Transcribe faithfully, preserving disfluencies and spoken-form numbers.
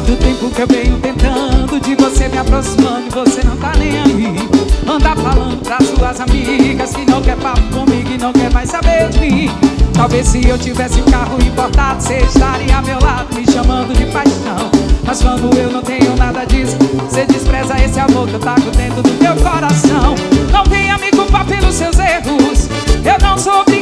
muito tempo que eu venho tentando de você me aproximando e você não tá nem aí. Anda falando pras suas amigas que não quer papo comigo e não quer mais saber de mim. Talvez se eu tivesse um carro importado, você estaria ao meu lado me chamando de paixão. Mas quando eu não tenho nada disso, você despreza esse amor que eu taco dentro do meu coração. Não venha me culpar pelos seus erros, eu não sou